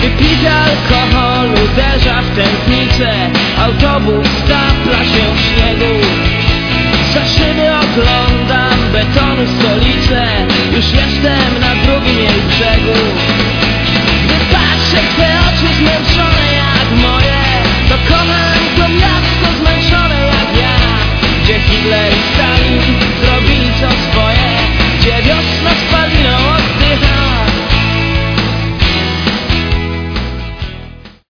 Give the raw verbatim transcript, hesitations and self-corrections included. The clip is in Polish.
Wypity alkohol uderza w tętnicę. Autobus stapla się w śniegu.